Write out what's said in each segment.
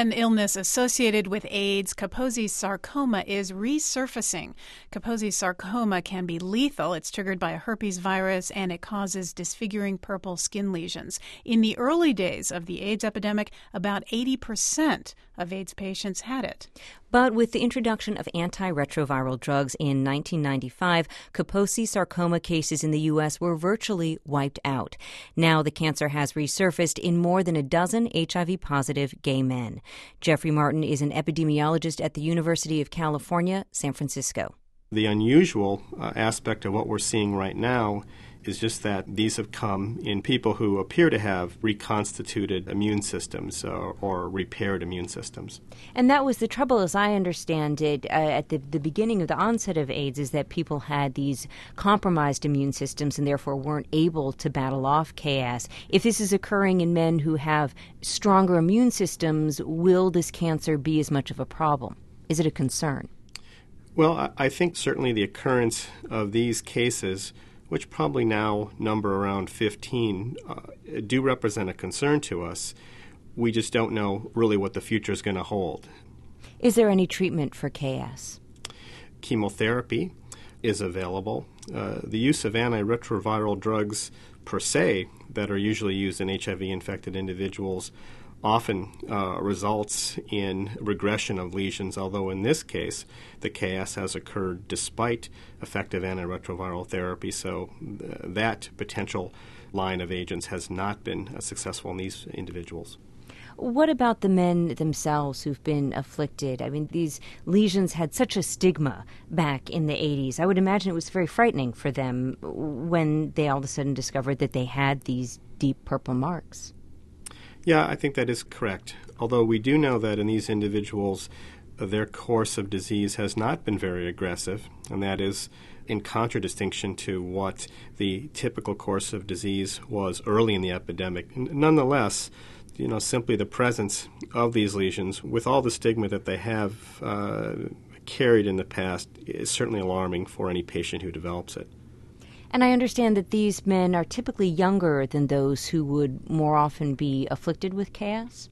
An illness associated with AIDS, Kaposi sarcoma, is resurfacing. Kaposi sarcoma can be lethal. It's triggered by a herpes virus, and it causes disfiguring purple skin lesions. In the early days of the AIDS epidemic, about 80% of AIDS patients had it. But with the introduction of antiretroviral drugs in 1995, Kaposi sarcoma cases in the U.S. were virtually wiped out. Now the cancer has resurfaced in more than a dozen HIV-positive gay men. Jeffrey Martin is an epidemiologist at the University of California, San Francisco. The unusual aspect of what we're seeing right now is just that these have come in people who appear to have reconstituted immune systems or repaired immune systems. And that was the trouble, as I understand it, at the beginning of the onset of AIDS, is that people had these compromised immune systems and therefore weren't able to battle off KS. If this is occurring in men who have stronger immune systems, will this cancer be as much of a problem? Is it a concern? Well, I think certainly the occurrence of these cases, which probably now number around 15, do represent a concern to us. We just don't know really what the future is going to hold. Is there any treatment for KS? Chemotherapy is available. The use of antiretroviral drugs per se that are usually used in HIV-infected individuals often results in regression of lesions, although in this case the KS has occurred despite effective antiretroviral therapy, so that potential line of agents has not been successful in these individuals. What about the men themselves who've been afflicted? I mean, these lesions had such a stigma back in the 80s. I would imagine it was very frightening for them when they all of a sudden discovered that they had these deep purple marks. Yeah, I think that is correct. Although we do know that in these individuals, their course of disease has not been very aggressive, and that is in contradistinction to what the typical course of disease was early in the epidemic. Nonetheless, simply the presence of these lesions, with all the stigma that they have carried in the past, is certainly alarming for any patient who develops it. And I understand that these men are typically younger than those who would more often be afflicted with KS?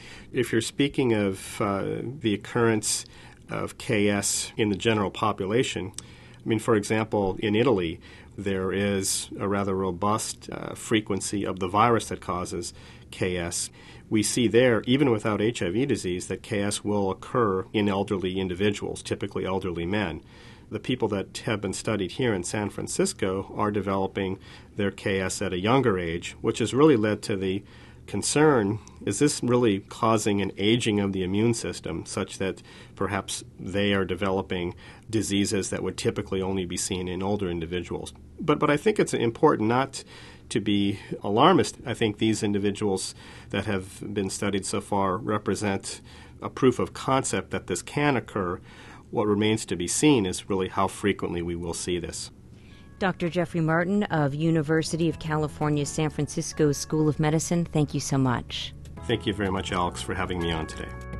If you're speaking of the occurrence of KS in the general population, I mean, for example, in Italy, there is a rather robust frequency of the virus that causes KS. We see there, even without HIV disease, that KS will occur in elderly individuals, typically elderly men. The people that have been studied here in San Francisco are developing their KS at a younger age, which has really led to the concern, is this really causing an aging of the immune system such that perhaps they are developing diseases that would typically only be seen in older individuals? But I think it's important not to be alarmist. I think these individuals that have been studied so far represent a proof of concept that this can occur. What remains to be seen is really how frequently we will see this. Dr. Jeffrey Martin of University of California, San Francisco School of Medicine, thank you so much. Thank you very much, Alex, for having me on today.